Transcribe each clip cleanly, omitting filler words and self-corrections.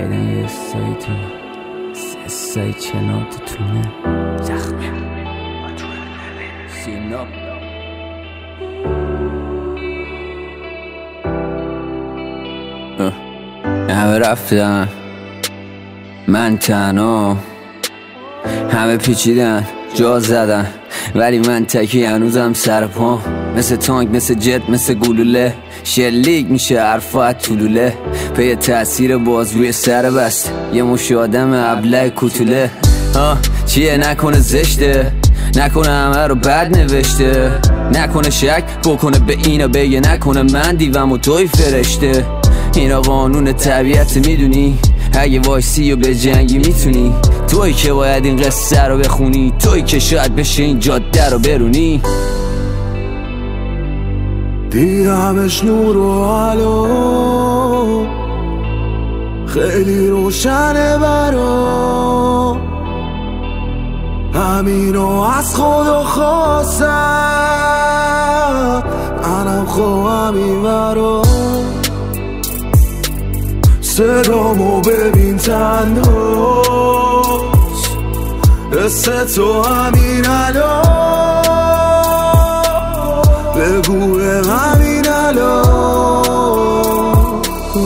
زدن یه سایی تو سایی چنار تو تونه زخمی سینا همه رفتن من تنها، همه پیچیدن جا زدن ولی من تکی هنوزم سر پا، مثل تانک مثل جت مثل گلوله شلیک میشه حرفات طولوله پی تأثیر باز روی سر بست یه مش آدم ابله کوتوله چیه نکنه زشته نکنه همه رو بد نوشته نکنه شک بکنه به اینا بگه نکنه من دیوم و توی فرشته اینا قانون طبیعت میدونی اگه وایسی و به جنگی میتونی توی که باید این قصه رو بخونی توی که شاید بشه این جاده رو برونی دیدمش نور و علو خیلی روشنه برا همینو از خدا خواستم منم خواهم این برا صدامو ببین تنداز قصه تو همین الان بگو همین الان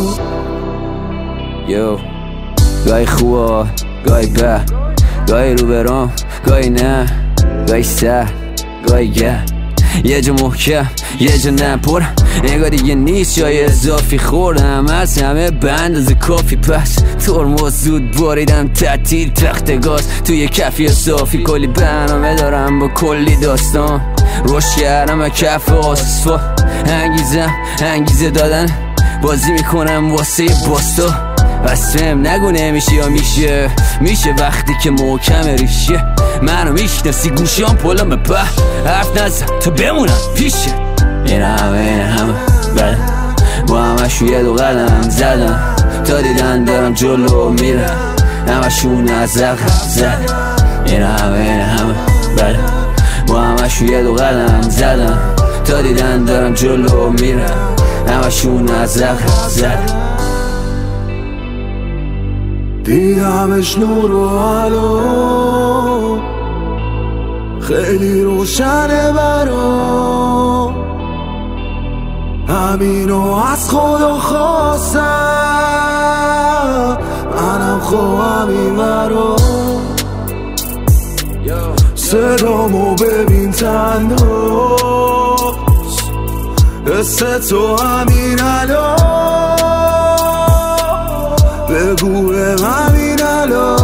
یو گاهی خوبه گاهی به گاهی رو برام گاهی نه گاهی سر گاهی گه یه جا محکم یه جا نپرم نگاه دیگه نیست جای اضافی خوردم از همه بند از کافی پس ترمز زود باریدم تعطیل تخت گاز توی کفی صافی کلی برنامه دارم با کلی داستان روش کردم و کف آسفا انگیزه دادن بازی میکنم واسه باستا بسم نگو نمیشه یا میشه وقتی که محکم ریشه منو میشناسی گوشیام پلم به حرف نزن تا بمونم پیشه این همه بله با همشو یه دو قدم زدم تا دیدن دارم جلو میرم همشون از عقب زدم این همه بله با همشو یه دو قدم زدم تا دیدن دارم جلو میرم همشون از عقب زدم دیدمش نور و علو خیلی روشنه برا همینو از خدا خواستم منم خواهم این برا صدامو ببین تنداز قصه تو همین الان بگو همین الان